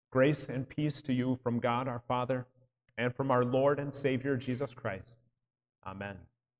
Grace and peace to you from God our Father and from our Lord and Savior Jesus Christ. Amen.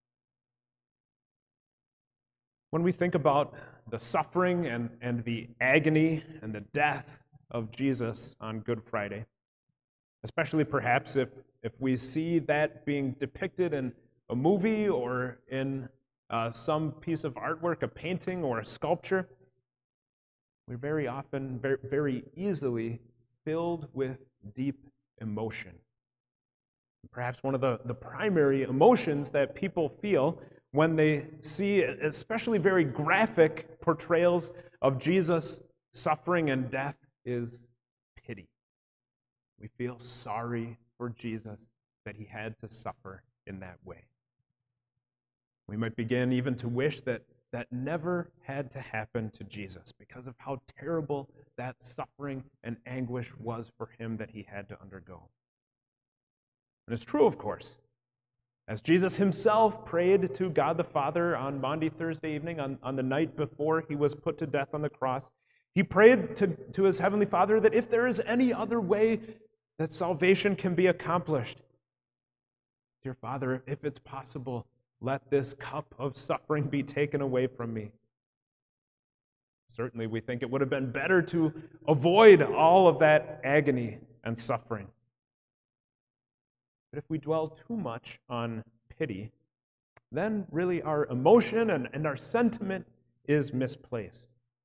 When we think about the suffering and the agony and the death of Jesus on Good Friday, especially perhaps if we see that being depicted in a movie or in some piece of artwork, a painting or a sculpture, we're very often, very easily filled with deep emotion. Perhaps one of the primary emotions that people feel when they see especially very graphic portrayals of Jesus' suffering and death is pity. We feel sorry for Jesus that he had to suffer in that way. We might begin even to wish that never had to happen to Jesus because of how terrible that suffering and anguish was for him that he had to undergo. And it's true, of course. As Jesus himself prayed to God the Father on Maundy Thursday evening, on the night before he was put to death on the cross, he prayed to his heavenly Father that if there is any other way that salvation can be accomplished, dear Father, if it's possible, let this cup of suffering be taken away from me. Certainly, we think it would have been better to avoid all of that agony and suffering. But if we dwell too much on pity, then really our emotion and our sentiment is misplaced.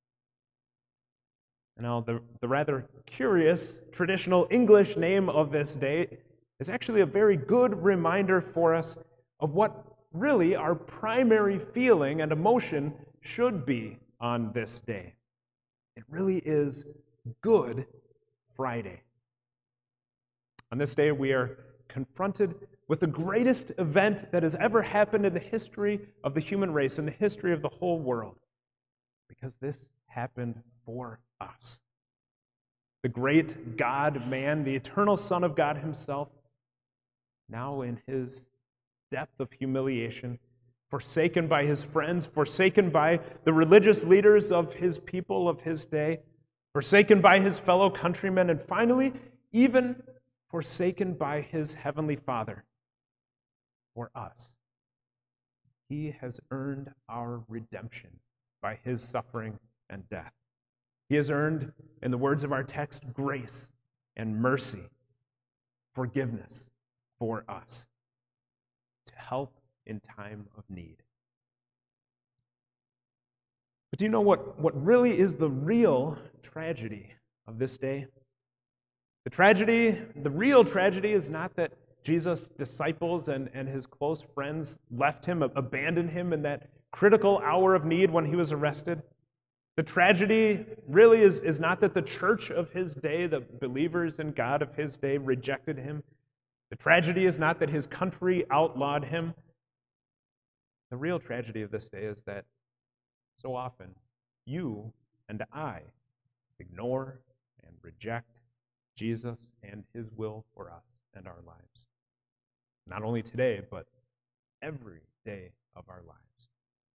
Now, the rather curious traditional English name of this day is actually a very good reminder for us of what really our primary feeling and emotion should be on this day. It really is Good Friday. On this day, we are confronted with the greatest event that has ever happened in the history of the human race, in the history of the whole world, because this happened for us. The great God-man, the eternal Son of God himself, now in his depth of humiliation, forsaken by his friends, forsaken by the religious leaders of his people of his day, forsaken by his fellow countrymen, and finally, even forsaken by his heavenly Father for us. He has earned our redemption by his suffering and death. He has earned, in the words of our text, grace and mercy, forgiveness for us, to help in time of need. But do you know what really is the real tragedy of this day? The real tragedy is not that Jesus' disciples and his close friends left him, abandoned him in that critical hour of need when he was arrested. The tragedy really is not that the church of his day, the believers in God of his day, rejected him. The tragedy is not that his country outlawed him. The real tragedy of this day is that so often you and I ignore and reject Jesus and his will for us and our lives. Not only today, but every day of our lives.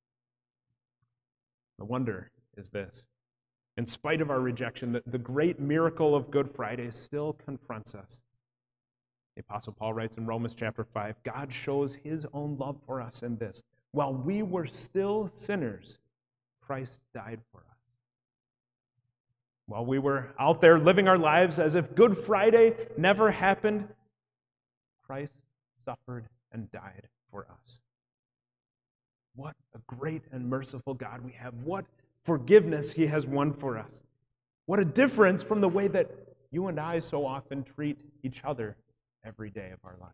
The wonder is this. In spite of our rejection, the great miracle of Good Friday still confronts us. The Apostle Paul writes in Romans chapter 5, God shows his own love for us in this. While we were still sinners, Christ died for us. While we were out there living our lives as if Good Friday never happened, Christ suffered and died for us. What a great and merciful God we have. What forgiveness he has won for us. What a difference from the way that you and I so often treat each other every day of our lives.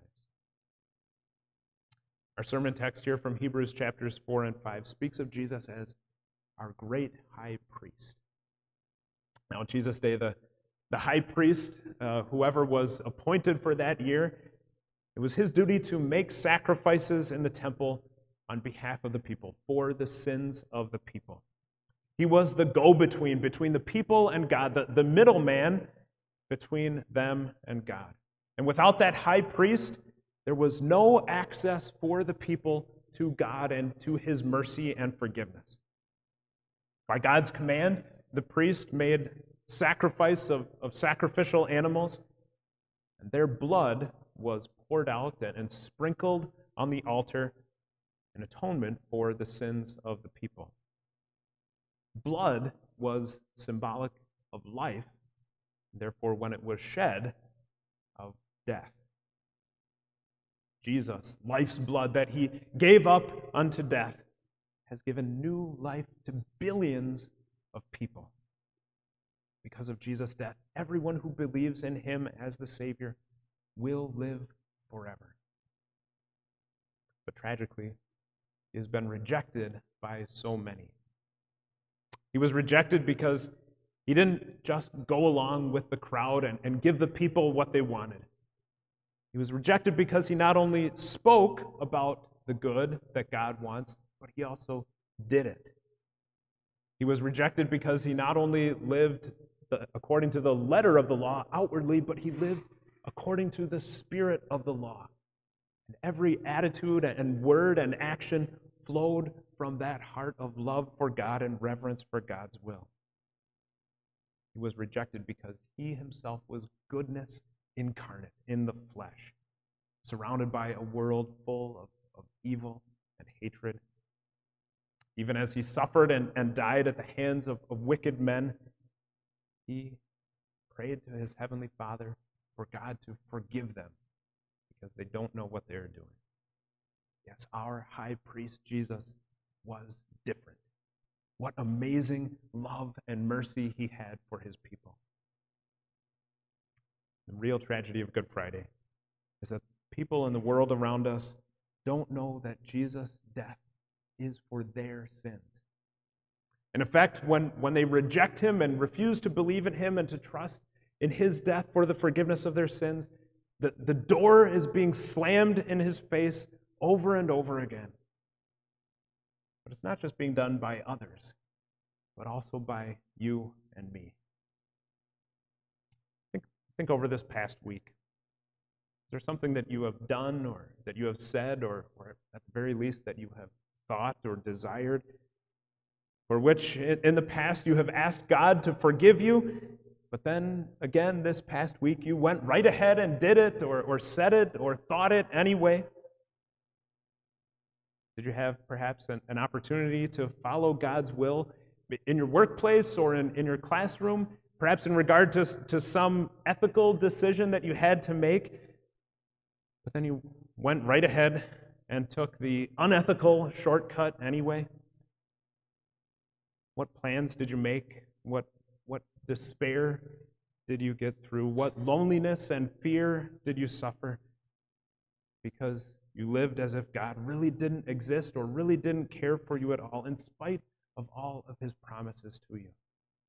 Our sermon text here from Hebrews chapters 4 and 5 speaks of Jesus as our great high priest. Now, on Jesus' day, the high priest, whoever was appointed for that year, it was his duty to make sacrifices in the temple on behalf of the people, for the sins of the people. He was the go-between between the people and God, the middleman between them and God. And without that high priest, there was no access for the people to God and to his mercy and forgiveness. By God's command, the priest made sacrifice of sacrificial animals, and their blood was poured out and sprinkled on the altar in atonement for the sins of the people. Blood was symbolic of life, therefore, when it was shed, of death. Jesus, life's blood that he gave up unto death, has given new life to billions of people. Because of Jesus' death, everyone who believes in him as the Savior will live forever. But tragically, he has been rejected by so many. He was rejected because he didn't just go along with the crowd and give the people what they wanted. He was rejected because he not only spoke about the good that God wants, but he also did it. He was rejected because he not only lived according to the letter of the law outwardly, but he lived according to the spirit of the law. And every attitude and word and action flowed from that heart of love for God and reverence for God's will. He was rejected because he himself was goodness incarnate in the flesh, surrounded by a world full of evil and hatred. Even as he suffered and died at the hands of wicked men, he prayed to his heavenly Father for God to forgive them because they don't know what they're doing. Yes, our high priest Jesus was different. What amazing love and mercy he had for his people. The real tragedy of Good Friday is that people in the world around us don't know that Jesus' death is for their sins. And in fact, when they reject him and refuse to believe in him and to trust in his death for the forgiveness of their sins, the door is being slammed in his face over and over again. But it's not just being done by others, but also by you and me. Think over this past week. Is there something that you have done or that you have said or at the very least that you have thought or desired for which in the past you have asked God to forgive you, but then again this past week you went right ahead and did it or said it or thought it anyway? Did you have perhaps an opportunity to follow God's will in your workplace or in your classroom, perhaps in regard to some ethical decision that you had to make, but then you went right ahead and took the unethical shortcut anyway? What plans did you make? What despair did you get through? What loneliness and fear did you suffer? Because you lived as if God really didn't exist or really didn't care for you at all, in spite of all of his promises to you.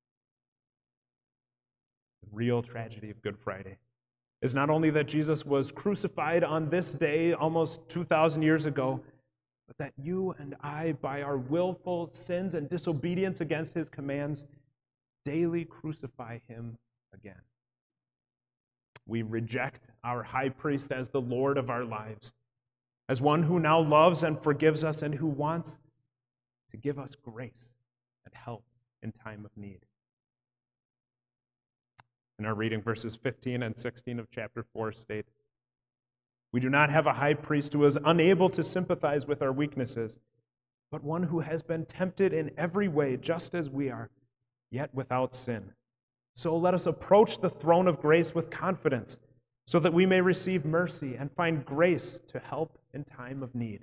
The real tragedy of Good Friday is not only that Jesus was crucified on this day almost 2,000 years ago, but that you and I, by our willful sins and disobedience against his commands, daily crucify him again. We reject our high priest as the Lord of our lives, as one who now loves and forgives us and who wants to give us grace and help in time of need. In our reading, verses 15 and 16 of chapter 4 state, "We do not have a high priest who is unable to sympathize with our weaknesses, but one who has been tempted in every way, just as we are, yet without sin. So let us approach the throne of grace with confidence, so that we may receive mercy and find grace to help in time of need."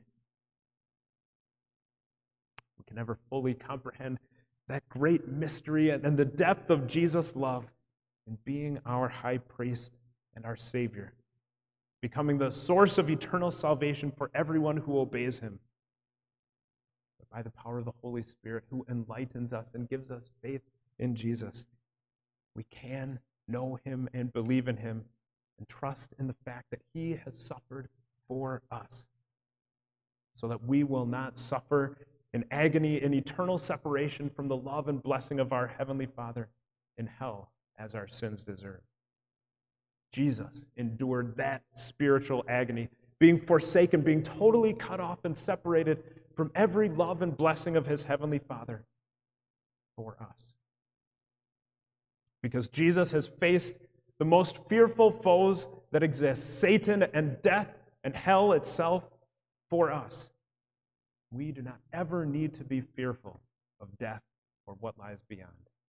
We can never fully comprehend that great mystery and the depth of Jesus' love in being our high priest and our Savior, becoming the source of eternal salvation for everyone who obeys him. But by the power of the Holy Spirit, who enlightens us and gives us faith in Jesus, we can know him and believe in him and trust in the fact that he has suffered for us, so that we will not suffer in agony in eternal separation from the love and blessing of our Heavenly Father in hell as our sins deserve. Jesus endured that spiritual agony, being forsaken, being totally cut off and separated from every love and blessing of his Heavenly Father for us. because Jesus has faced the most fearful foes that exist, Satan and death and hell itself, for us. We do not ever need to be fearful of death or what lies beyond.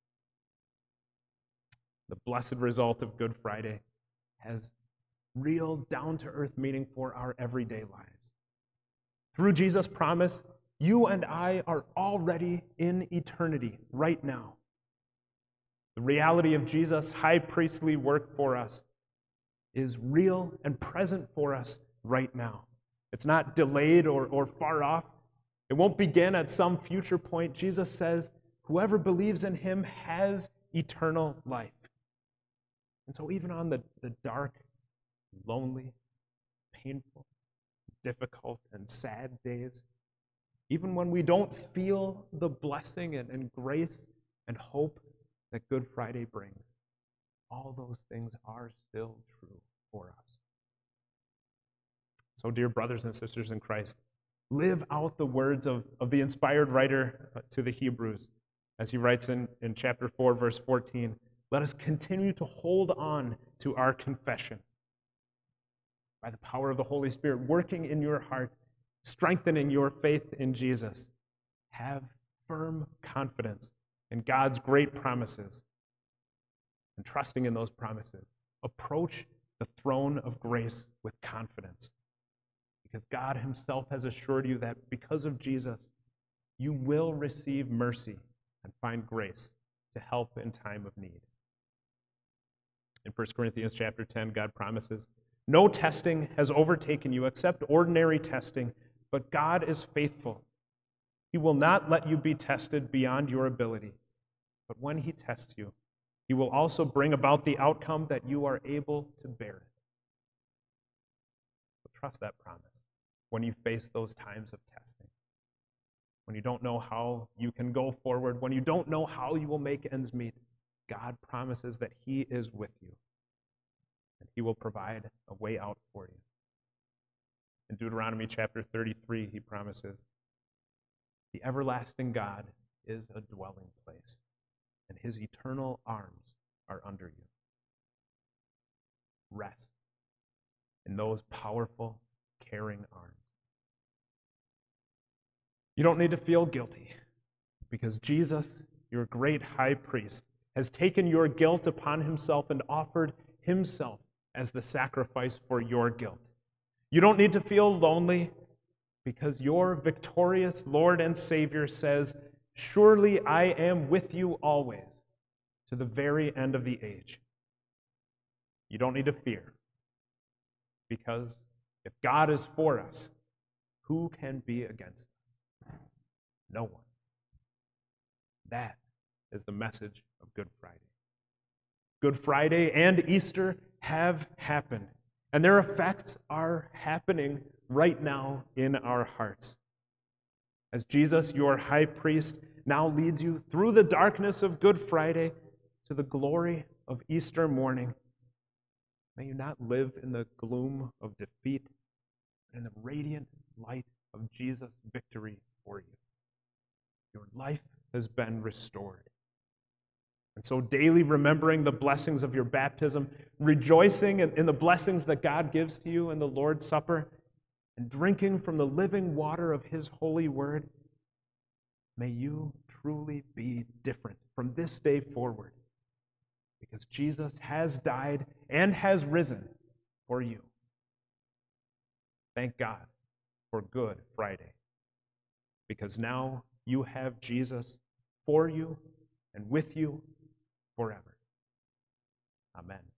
The blessed result of Good Friday has real, down-to-earth meaning for our everyday lives. Through Jesus' promise, you and I are already in eternity right now. The reality of Jesus' high priestly work for us is real and present for us right now. It's not delayed or far off. It won't begin at some future point. Jesus says, whoever believes in him has eternal life. And so even on the dark, lonely, painful, difficult, and sad days, even when we don't feel the blessing and grace and hope that Good Friday brings, all those things are still true for us. So, dear brothers and sisters in Christ, live out the words of the inspired writer to the Hebrews as he writes in chapter 4, verse 14. Let us continue to hold on to our confession by the power of the Holy Spirit working in your heart, strengthening your faith in Jesus. Have firm confidence in God's great promises and trusting in those promises. Approach the throne of grace with confidence because God himself has assured you that because of Jesus, you will receive mercy and find grace to help in time of need. In 1 Corinthians chapter 10, God promises, no testing has overtaken you except ordinary testing, but God is faithful. He will not let you be tested beyond your ability, but when he tests you, he will also bring about the outcome that you are able to bear it. So trust that promise when you face those times of testing, when you don't know how you can go forward, when you don't know how you will make ends meet. God promises that he is with you, and he will provide a way out for you. In Deuteronomy chapter 33, he promises, the everlasting God is a dwelling place, and his eternal arms are under you. Rest in those powerful, caring arms. You don't need to feel guilty, because Jesus, your great high priest, has taken your guilt upon himself and offered himself as the sacrifice for your guilt. You don't need to feel lonely, because your victorious Lord and Savior says, surely I am with you always, to the very end of the age. You don't need to fear, because if God is for us, who can be against us? No one. That is the message of Good Friday. Good Friday and Easter have happened, and their effects are happening right now in our hearts. As Jesus, your high priest, now leads you through the darkness of Good Friday to the glory of Easter morning, may you not live in the gloom of defeat, but in the radiant light of Jesus' victory for you. Your life has been restored. And so daily remembering the blessings of your baptism, rejoicing in the blessings that God gives to you in the Lord's Supper, and drinking from the living water of his holy word, may you truly be different from this day forward, because Jesus has died and has risen for you. Thank God for Good Friday, because now you have Jesus for you and with you forever. Amen.